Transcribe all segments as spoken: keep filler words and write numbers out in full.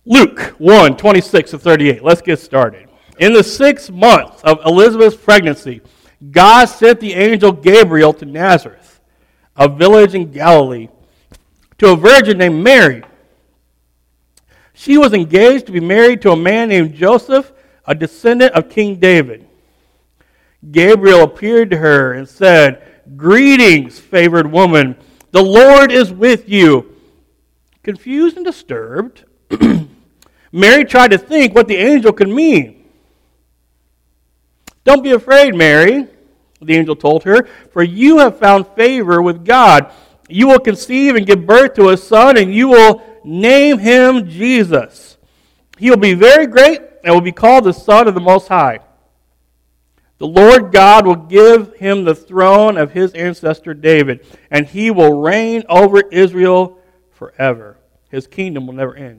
Luke one, twenty-six to thirty-eight. Let's get started. In the sixth month of Elizabeth's pregnancy, God sent the angel Gabriel to Nazareth, a village in Galilee, to a virgin named Mary. She was engaged to be married to a man named Joseph, a descendant of King David. Gabriel appeared to her and said, "Greetings, favored woman. The Lord is with you." Confused and disturbed, Mary tried to think what the angel could mean. "Don't be afraid, Mary," the angel told her, "for you have found favor with God. You will conceive and give birth to a son, and you will name him Jesus. He will be very great and will be called the Son of the Most High. The Lord God will give him the throne of his ancestor David, and he will reign over Israel forever. His kingdom will never end."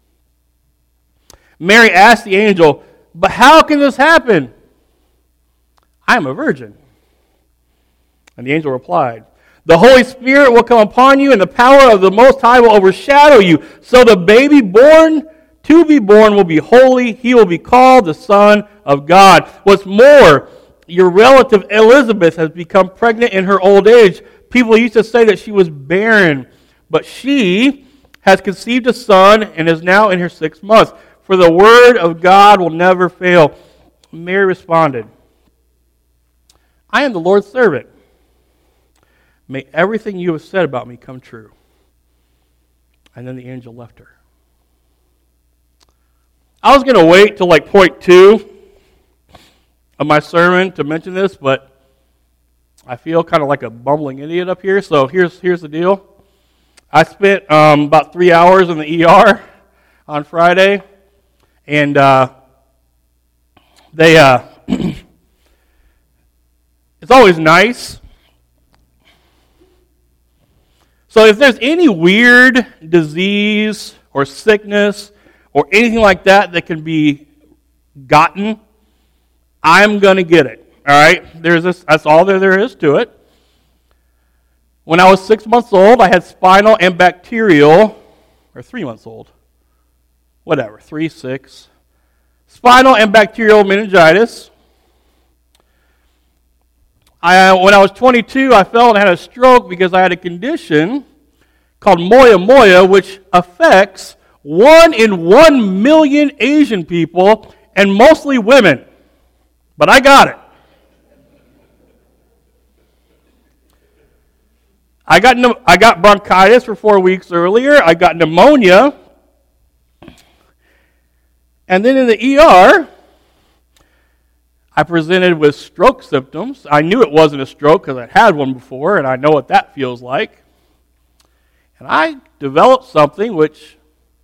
Mary asked the angel, "But how can this happen? I am a virgin." And the angel replied, "The Holy Spirit will come upon you, and the power of the Most High will overshadow you. So the baby born to be born will be holy. He will be called the Son of God. What's more, your relative Elizabeth has become pregnant in her old age. People used to say that she was barren, but she has conceived a son and is now in her sixth month. For the word of God will never fail." Mary responded, "I am the Lord's servant. May everything you have said about me come true." And then the angel left her. I was going to wait till like point two of my sermon to mention this, but I feel kind of like a bumbling idiot up here. So here's here's the deal. I spent um, about three hours in the E R on Friday, and uh, they uh, it's always nice. So if there's any weird disease or sickness or anything like that that can be gotten, I'm going to get it. All right? There's this, that's all there, there is to it. When I was six months old, I had spinal and bacterial, or three months old, whatever, three, six, spinal and bacterial meningitis. I, when I was twenty-two, I fell and had a stroke because I had a condition called moya moya, which affects one in one million Asian people, and mostly women. But I got it. I got I got bronchitis for four weeks earlier. I got pneumonia. And then in the E R, I presented with stroke symptoms. I knew it wasn't a stroke because I'd had one before, and I know what that feels like. And I developed something which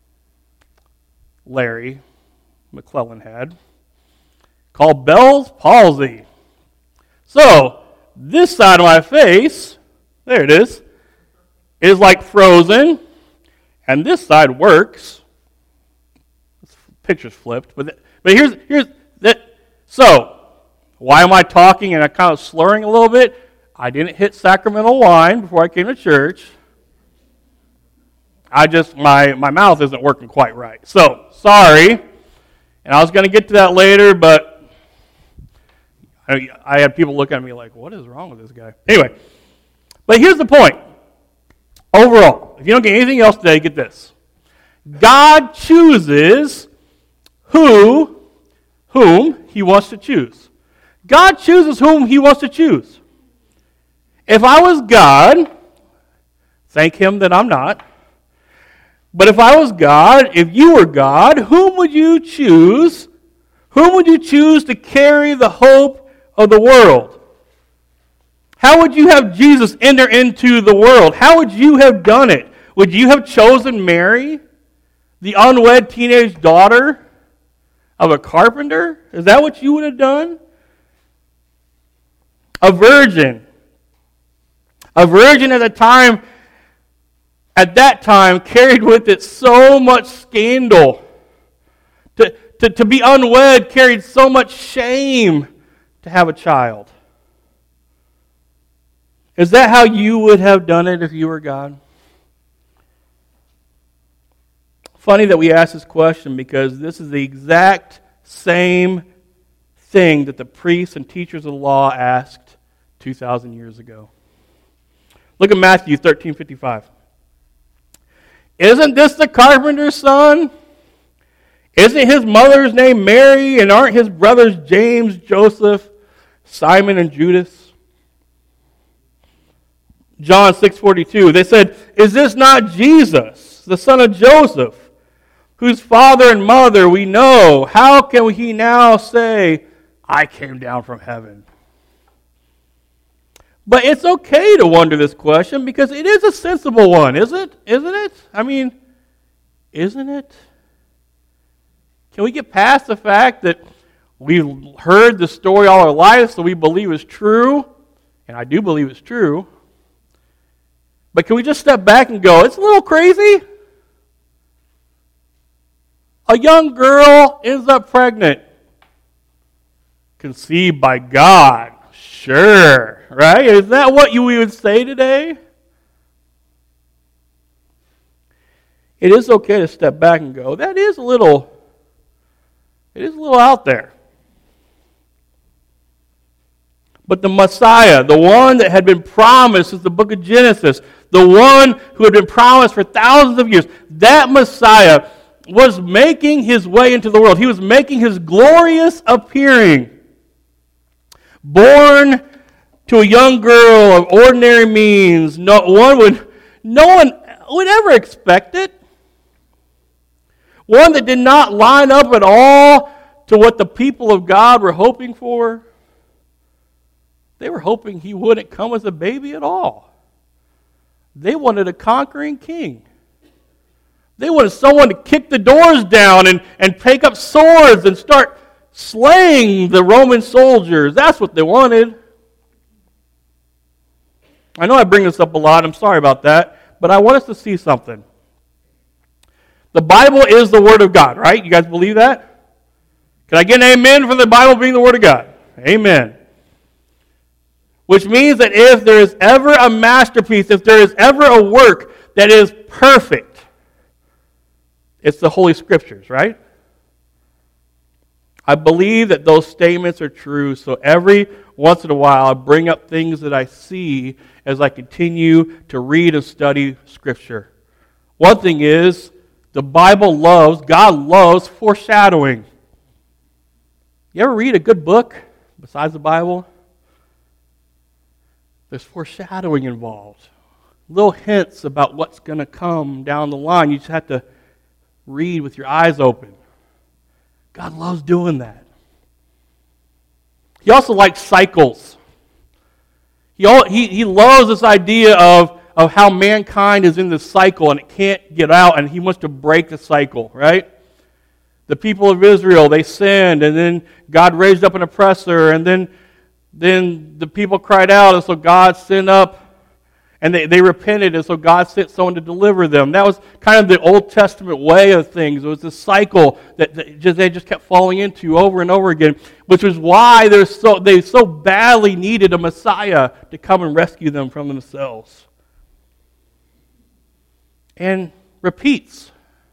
Larry McClellan had, called Bell's palsy. So, this side of my face, there it is, is like frozen, and this side works. This picture's flipped, but but here's here's that. So, why am I talking and I'm kind of slurring a little bit? I didn't hit sacramental wine before I came to church. I just, my, my mouth isn't working quite right. So, sorry. And I was going to get to that later, but I, I had people looking at me like, what is wrong with this guy? Anyway, but here's the point. Overall, if you don't get anything else today, get this. God chooses who, whom he wants to choose. God chooses whom he wants to choose. If I was God, thank him that I'm not, but if I was God, if you were God, whom would you choose? Whom would you choose to carry the hope of the world? How would you have Jesus enter into the world? How would you have done it? Would you have chosen Mary, the unwed teenage daughter of a carpenter? Is that what you would have done? A virgin. A virgin at the time at that time carried with it so much scandal. To, to, to be unwed carried so much shame to have a child. Is that how you would have done it if you were God? Funny that we ask this question because this is the exact same thing that the priests and teachers of the law asked two thousand years ago. Look at Matthew thirteen fifty-five. Isn't this the carpenter's son? Isn't his mother's name Mary, and aren't his brothers James, Joseph, Simon, and Judas? John six forty-two, they said, is this not Jesus, the son of Joseph, whose father and mother we know? How can he now say, I came down from heaven? But it's okay to wonder this question because it is a sensible one, is it? Isn't it? I mean, isn't it? Can we get past the fact that we've heard the story all our lives, so we believe it's true? And I do believe it's true. But can we just step back and go, it's a little crazy? A young girl ends up pregnant. Conceived by God. Sure, right? Is that what you would say today? It is okay to step back and go, that is a little, it is a little out there. But the Messiah, the one that had been promised since the book of Genesis, the one who had been promised for thousands of years, that Messiah was making his way into the world. He was making his glorious appearing. Born to a young girl of ordinary means, no one would, no one would ever expect it. One that did not line up at all to what the people of God were hoping for. They were hoping he wouldn't come as a baby at all. They wanted a conquering king. They wanted someone to kick the doors down and, and take up swords and start slaying the Roman soldiers. That's what they wanted. I know I bring this up a lot. I'm sorry about that. But I want us to see something. The Bible is the Word of God, right? You guys believe that? Can I get an amen for the Bible being the Word of God? Amen. Which means that if there is ever a masterpiece, if there is ever a work that is perfect, it's the Holy Scriptures, right? I believe that those statements are true, so every once in a while I bring up things that I see as I continue to read and study Scripture. One thing is, the Bible loves, God loves foreshadowing. You ever read a good book besides the Bible? There's foreshadowing involved. Little hints about what's going to come down the line. You just have to read with your eyes open. God loves doing that. He also likes cycles. He, he, he loves this idea of, of how mankind is in this cycle and it can't get out, and he wants to break the cycle, right? The people of Israel, they sinned, and then God raised up an oppressor, and then Then the people cried out, and so God sent up, and they, they repented, and so God sent someone to deliver them. That was kind of the Old Testament way of things. It was this cycle that, that just, they just kept falling into over and over again, which was why they're so, they so badly needed a Messiah to come and rescue them from themselves. And repeats.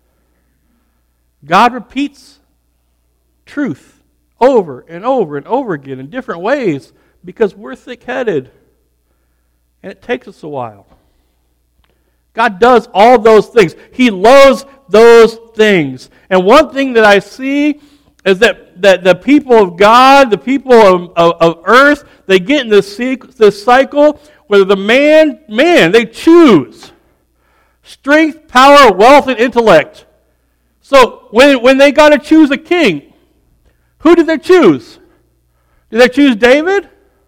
God repeats truth over and over and over again in different ways because we're thick-headed and it takes us a while. God does all those things. He loves those things. And one thing that I see is that, that the people of God, the people of, of, of earth, they get in this, this cycle where the man, man, they choose strength, power, wealth, and intellect. So when, when they got to choose a king, who did they choose? Did they choose David?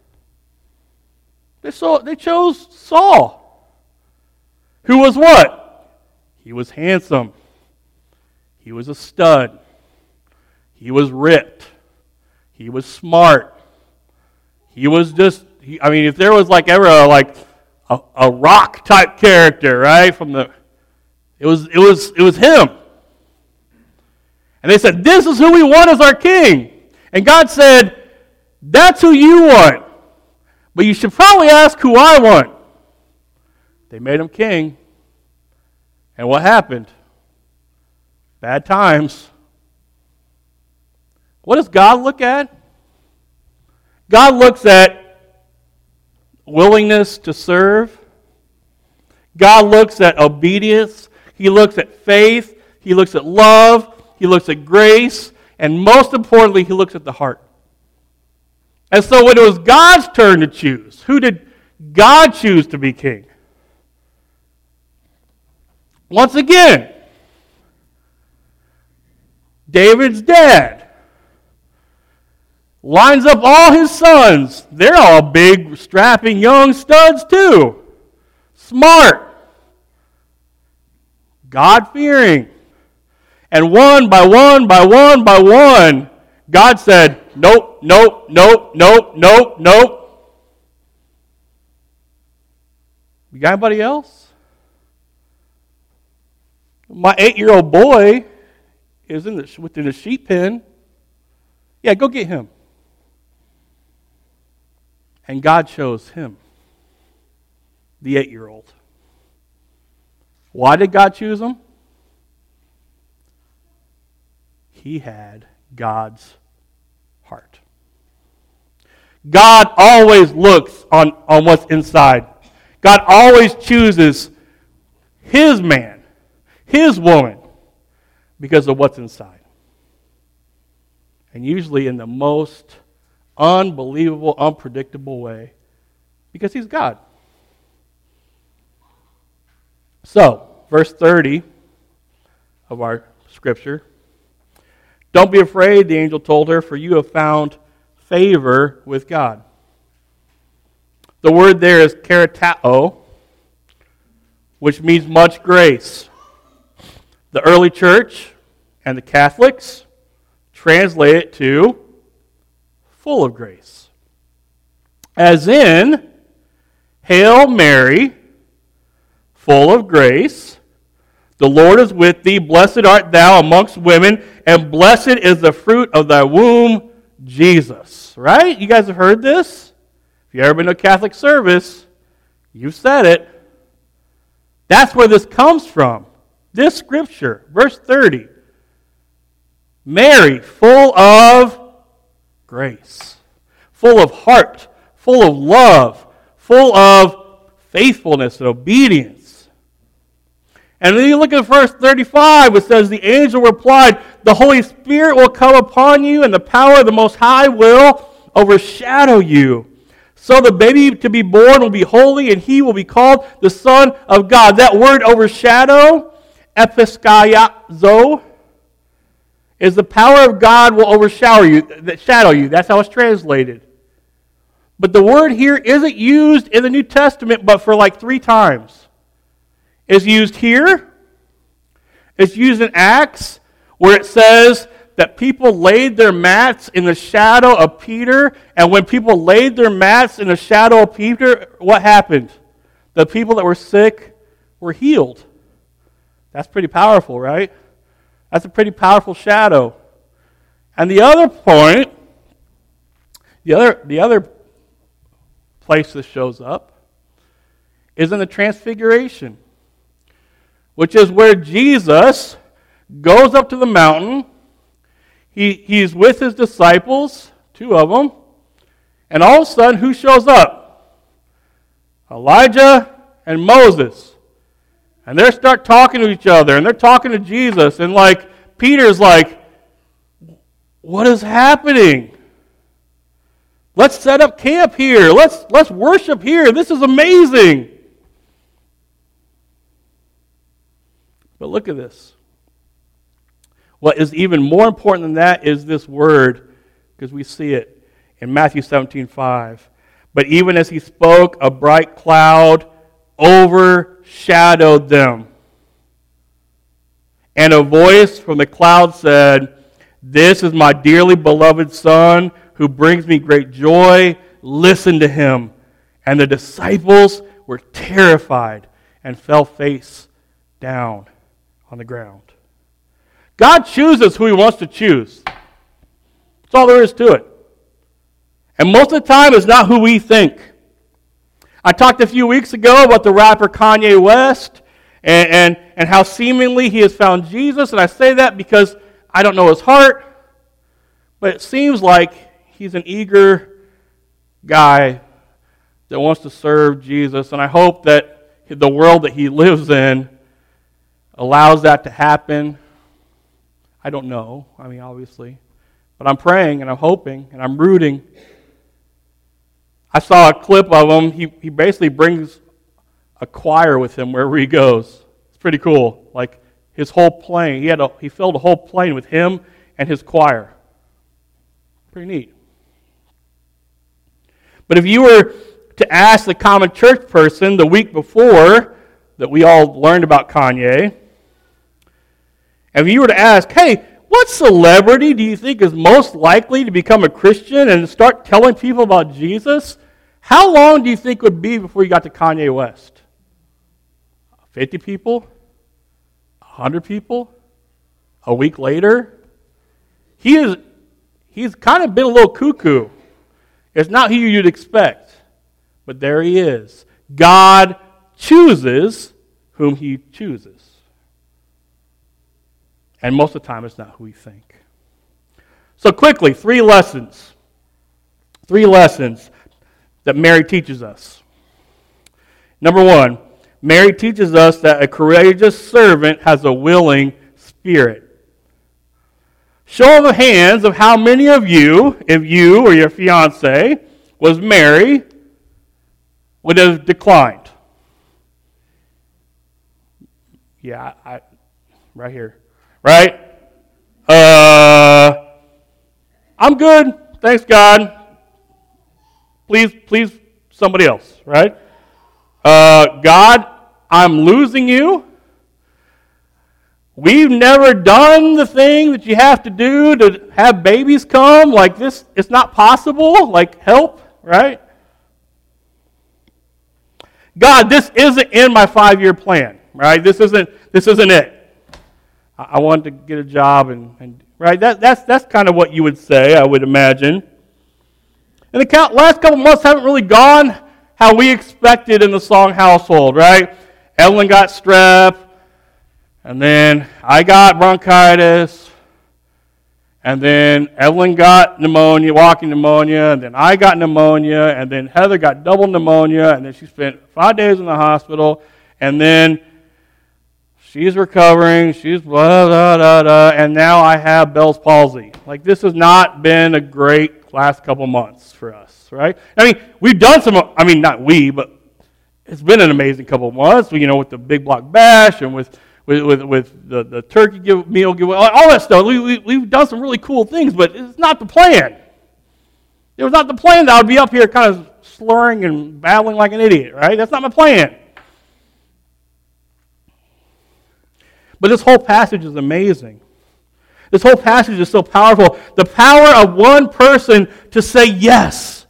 They, saw, they chose Saul. Who was what? He was handsome. He was a stud. He was ripped. He was smart. He was just, he, I mean, if there was like ever a, like a, a rock type character, right? From the, it was, it was, it was him. And they said, this is who we want as our king. And God said, that's who you want. But you should probably ask who I want. They made him king. And what happened? Bad times. What does God look at? God looks at willingness to serve. God looks at obedience. He looks at faith. He looks at love. He looks at grace. And most importantly, he looks at the heart. And so when it was God's turn to choose, who did God choose to be king? Once again, David's dad lines up all his sons. They're all big, strapping young studs too. Smart. God-fearing. And one by one by one by one, God said, nope, nope, nope, nope, nope, nope. You got anybody else? My eight-year-old boy is in the, within the sheep pen. Yeah, go get him. And God chose him, the eight-year-old. Why did God choose him? He had God's heart. God always looks on, on what's inside. God always chooses his man, his woman, because of what's inside. And usually in the most unbelievable, unpredictable way, because he's God. So, verse thirty of our scripture. Don't be afraid, the angel told her, for you have found favor with God. The word there is karatao, which means much grace. The early church and the Catholics translate it to full of grace. As in, Hail Mary, full of grace, the Lord is with thee, blessed art thou amongst women, and blessed is the fruit of thy womb, Jesus. Right? You guys have heard this? If you've ever been to a Catholic service, you've said it. That's where this comes from. This scripture, verse thirty. Mary, full of grace, full of heart, full of love, full of faithfulness and obedience. And then you look at verse thirty-five, it says, the angel replied, the Holy Spirit will come upon you, and the power of the Most High will overshadow you. So the baby to be born will be holy, and he will be called the Son of God. That word overshadow, episkayazo, is the power of God will overshadow you. Shadow you. That's how it's translated. But the word here isn't used in the New Testament, but for like three times. It's used here. It's used in Acts, where it says that people laid their mats in the shadow of Peter, and when people laid their mats in the shadow of Peter, what happened? The people that were sick were healed. That's pretty powerful, right? That's a pretty powerful shadow. And the other point, the other, the other place this shows up is in the Transfiguration, which is where Jesus goes up to the mountain. He, he's with his disciples, two of them, and all of a sudden, who shows up? Elijah and Moses. And they start talking to each other, and they're talking to Jesus, and like, Peter's like, what is happening? Let's set up camp here. Let's, let's worship here. This is amazing. But look at this. What is even more important than that is this word, because we see it in Matthew seventeen five. But even as he spoke, a bright cloud overshadowed them. And a voice from the cloud said, this is my dearly beloved Son, who brings me great joy. Listen to him. And the disciples were terrified and fell face down on the ground. God chooses who he wants to choose. That's all there is to it. And most of the time, it's not who we think. I talked a few weeks ago about the rapper Kanye West, And, and, and how seemingly he has found Jesus. And I say that because I don't know his heart, but it seems like he's an eager guy that wants to serve Jesus. And I hope that the world that he lives in allows that to happen. I don't know, I mean, obviously. But I'm praying and I'm hoping and I'm rooting. I saw a clip of him. He, he basically brings a choir with him wherever he goes. It's pretty cool. Like his whole plane, he had a, he filled a whole plane with him and his choir. Pretty neat. But if you were to ask the common church person the week before that we all learned about Kanye, if you were to ask, hey, what celebrity do you think is most likely to become a Christian and start telling people about Jesus? How long do you think it would be before you got to Kanye West? fifty people? one hundred people? A week later? He is, he's kind of been a little cuckoo. It's not who you'd expect, but there he is. God chooses whom he chooses. And most of the time, it's not who we think. So quickly, three lessons. Three lessons that Mary teaches us. Number one, Mary teaches us that a courageous servant has a willing spirit. Show of hands of how many of you, if you or your fiance was Mary, would have declined. Yeah, I, right here. Right? Uh, I'm good. Thanks, God. Please, please, somebody else. Right? Uh, God, I'm losing you. We've never done the thing that you have to do to have babies come. Like this, it's not possible. Like help, right? God, this isn't in my five-year plan. Right? This isn't. This isn't it. I wanted to get a job, and, and right, that, that's that's kind of what you would say, I would imagine. And the last couple months haven't really gone how we expected in the Song household, right? Evelyn got strep, and then I got bronchitis, and then Evelyn got pneumonia, walking pneumonia, and then I got pneumonia, and then Heather got double pneumonia, and then she spent five days in the hospital, and then she's recovering, she's blah, blah, blah, blah, and now I have Bell's palsy. Like, this has not been a great last couple months for us, right? I mean, we've done some, I mean, not we, but it's been an amazing couple of months, you know, with the big block bash and with with with, with the, the turkey give, meal giveaway, all that stuff. We, we, we've done some really cool things, but it's not the plan. It was not the plan that I would be up here kind of slurring and babbling like an idiot, right? That's not my plan. But this whole passage is amazing. This whole passage is so powerful. The power of one person to say yes.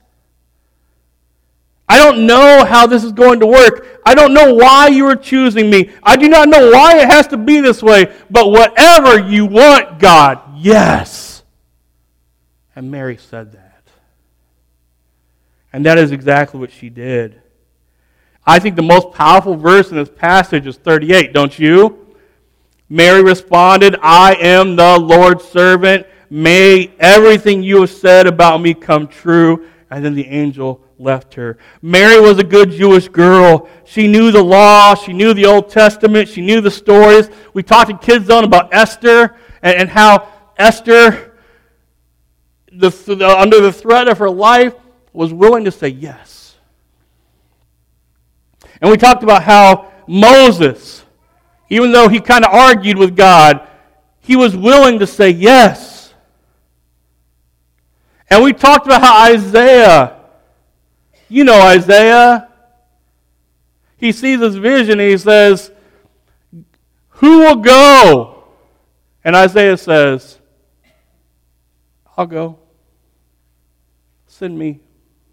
I don't know how this is going to work. I don't know why you are choosing me. I do not know why it has to be this way. But whatever you want, God, yes. And Mary said that. And that is exactly what she did. I think the most powerful verse in this passage is thirty-eight, don't you? Mary responded, I am the Lord's servant. May everything you have said about me come true. And then the angel left her. Mary was a good Jewish girl. She knew the law. She knew the Old Testament. She knew the stories. We talked to Kids Zone about Esther and, and how Esther, the, the, under the threat of her life, was willing to say yes. And we talked about how Moses, even though he kind of argued with God, he was willing to say yes. And we talked about how Isaiah, you know Isaiah, he sees his vision and he says, who will go? And Isaiah says, I'll go. Send me.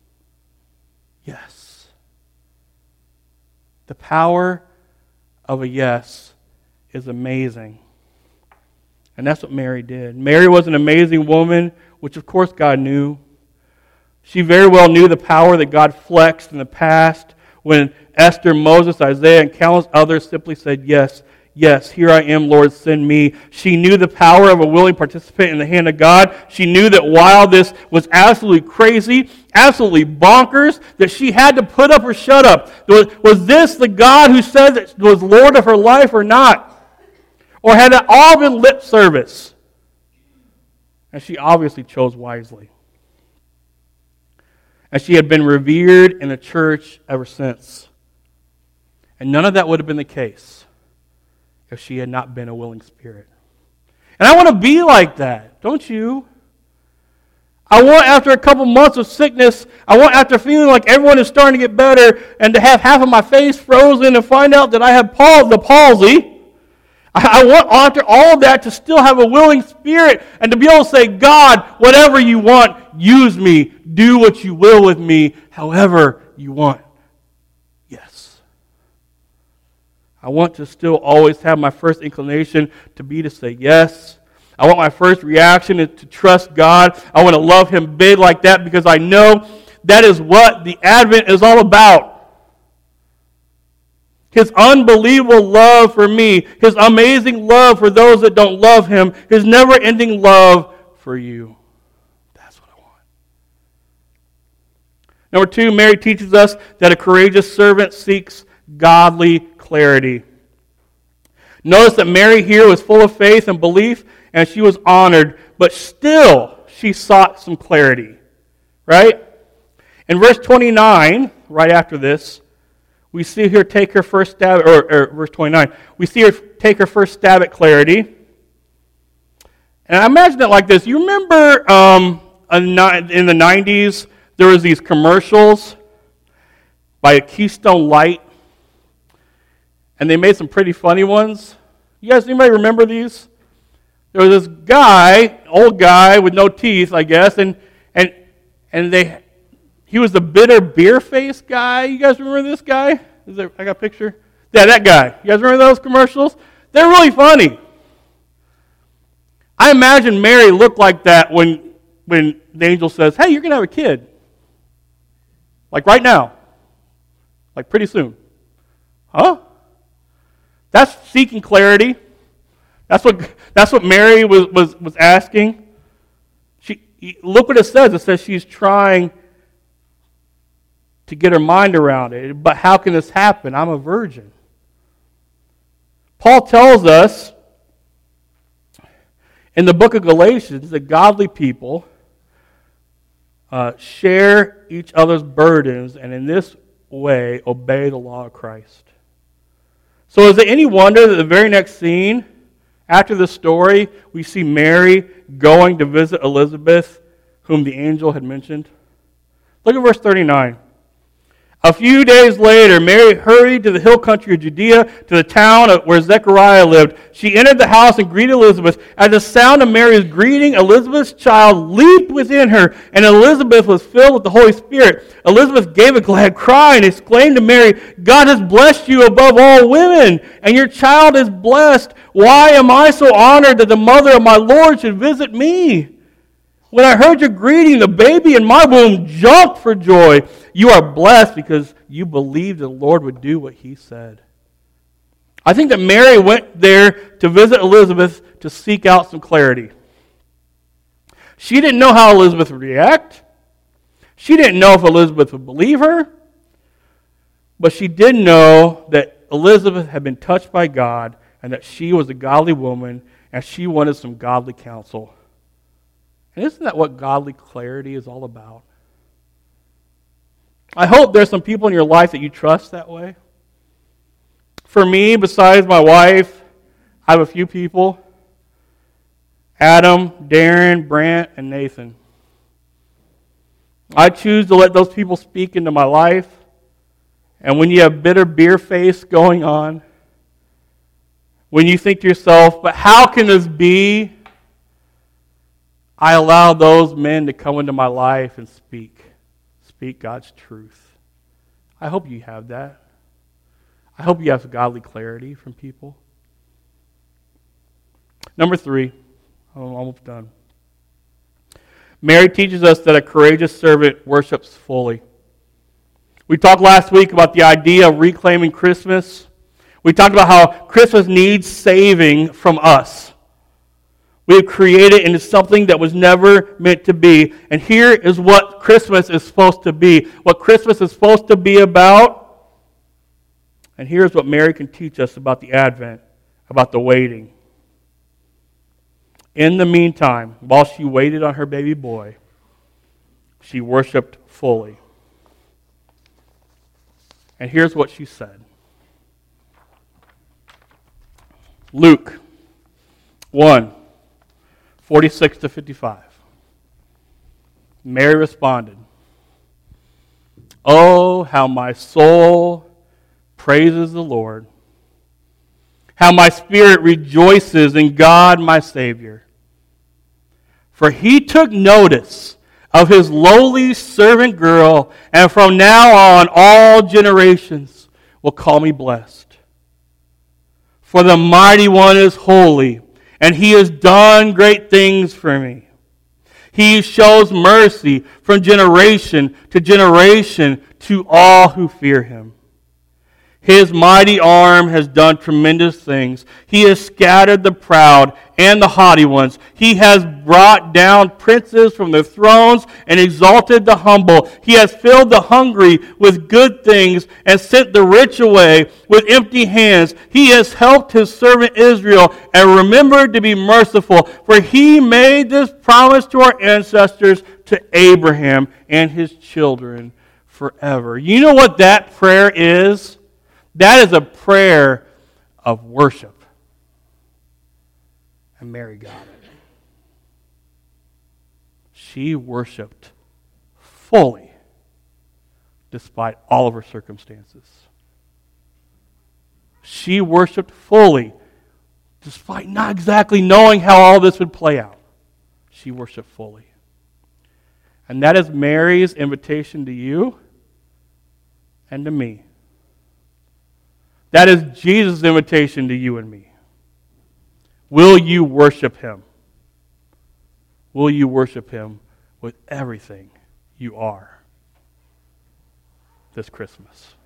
Yes. The power of a yes is amazing. And that's what Mary did. Mary was an amazing woman, which of course God knew. She very well knew the power that God flexed in the past when Esther, Moses, Isaiah, and countless others simply said, yes, yes, here I am, Lord, send me. She knew the power of a willing participant in the hand of God. She knew that while this was absolutely crazy, absolutely bonkers, that she had to put up or shut up. Was, was this the God who said that was Lord of her life or not? Or had it all been lip service? And she obviously chose wisely. And she had been revered in the church ever since. And none of that would have been the case if she had not been a willing spirit. And I want to be like that, don't you? I want, after a couple months of sickness, I want, after feeling like everyone is starting to get better, and to have half of my face frozen and find out that I have pal- the palsy. I, I want, after all of that, to still have a willing spirit and to be able to say, God, whatever you want, use me. Do what you will with me, however you want. Yes. I want to still always have my first inclination to be to say yes. I want my first reaction to trust God. I want to love Him big like that because I know that is what the Advent is all about. His unbelievable love for me. His amazing love for those that don't love Him. His never-ending love for you. That's what I want. Number two, Mary teaches us that a courageous servant seeks godly clarity. Notice that Mary here was full of faith and belief, and she was honored, but still she sought some clarity. Right? In verse twenty-nine, right after this, we see her take her first stab, or, or verse twenty-nine, we see her take her first stab at clarity. And I imagine it like this. You remember um, in the nineties, there was these commercials by Keystone Light, and they made some pretty funny ones. You guys, anybody remember these? There was this guy, old guy with no teeth, I guess, and and and they he was the bitter beer face guy. You guys remember this guy? Is there, I got a picture. Yeah, that guy. You guys remember those commercials? They're really funny. I imagine Mary looked like that when when the angel says, "Hey, you're gonna have a kid." Like right now. Like pretty soon. Huh? That's seeking clarity. That's what that's what Mary was, was, was asking. She look what it says. It says she's trying to get her mind around it. But how can this happen? I'm a virgin. Paul tells us in the book of Galatians that godly people uh, share each other's burdens and in this way obey the law of Christ. So is it any wonder that the very next scene, after the story, we see Mary going to visit Elizabeth, whom the angel had mentioned? Look at verse thirty-nine. A few days later, Mary hurried to the hill country of Judea, to the town where Zechariah lived. She entered the house and greeted Elizabeth. At the sound of Mary's greeting, Elizabeth's child leaped within her, and Elizabeth was filled with the Holy Spirit. Elizabeth gave a glad cry and exclaimed to Mary, "God has blessed you above all women, and your child is blessed. Why am I so honored that the mother of my Lord should visit me? When I heard your greeting, the baby in my womb jumped for joy. You are blessed because you believed the Lord would do what He said." I think that Mary went there to visit Elizabeth to seek out some clarity. She didn't know how Elizabeth would react. She didn't know if Elizabeth would believe her. But she did know that Elizabeth had been touched by God and that she was a godly woman and she wanted some godly counsel. And isn't that what godly clarity is all about? I hope there's some people in your life that you trust that way. For me, besides my wife, I have a few people. Adam, Darren, Brant, and Nathan. I choose to let those people speak into my life. And when you have bitter beer face going on, when you think to yourself, but how can this be? I allow those men to come into my life and speak. Speak God's truth. I hope you have that. I hope you have godly clarity from people. Number three. I'm almost done. Mary teaches us that a courageous servant worships fully. We talked last week about the idea of reclaiming Christmas. We talked about how Christmas needs saving from us. We have created into something that was never meant to be. And here is what Christmas is supposed to be. What Christmas is supposed to be about. And here's what Mary can teach us about the Advent, about the waiting. In the meantime, while she waited on her baby boy, she worshiped fully. And here's what she said. Luke one, forty-six to fifty-five. Mary responded, "Oh, how my soul praises the Lord, how my spirit rejoices in God my Savior. For he took notice of his lowly servant girl, and from now on all generations will call me blessed. For the Mighty One is holy, and he has done great things for me. He shows mercy from generation to generation to all who fear him. His mighty arm has done tremendous things. He has scattered the proud and the haughty ones. He has brought down princes from their thrones and exalted the humble. He has filled the hungry with good things and sent the rich away with empty hands. He has helped his servant Israel and remembered to be merciful, for he made this promise to our ancestors, to Abraham and his children forever." You know what that prayer is? That is a prayer of worship. And Mary got it. She worshiped fully despite all of her circumstances. She worshiped fully despite not exactly knowing how all this would play out. She worshiped fully. And that is Mary's invitation to you and to me. That is Jesus' invitation to you and me. Will you worship him? Will you worship him with everything you are this Christmas?